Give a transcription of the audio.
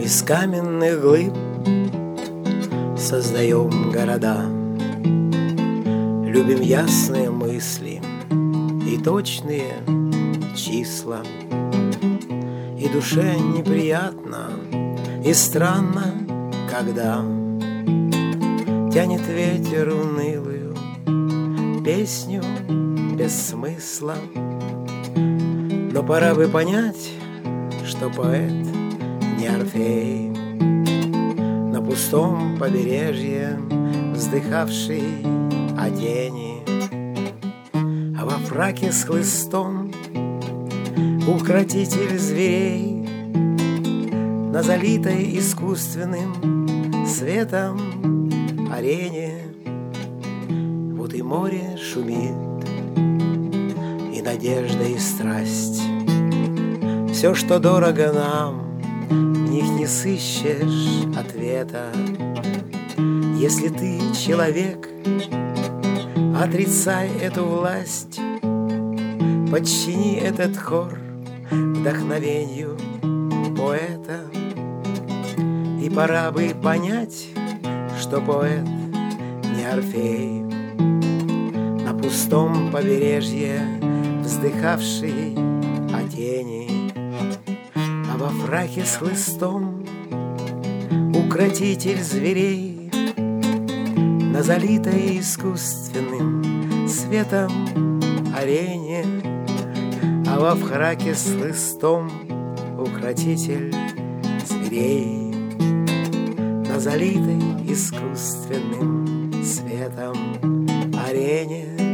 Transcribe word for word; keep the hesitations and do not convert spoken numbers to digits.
из каменных глыб создаем города. Любим ясные мысли и точные числа. И душе неприятно и странно, когда тянет ветер унылую песню без смысла. Но пора бы понять, что поэт не Орфей, на пустом побережье вздыхавший о тени, а во фраке с хлыстом укротитель зверей на залитой искусственным светом арене. Вот и море шумит, и надежда, и страсть. Все, что дорого нам, в них не сыщешь ответа. Если ты человек, отрицай эту власть, подчини этот хор вдохновению поэта. И пора бы понять, что поэт не Орфей, на пустом побережье вздыхавший о тени, а во фраке с хлыстом укротитель зверей на залитой искусственным светом арене, а во фраке с хлыстом укротитель зверей на залитой искусственным светом арене.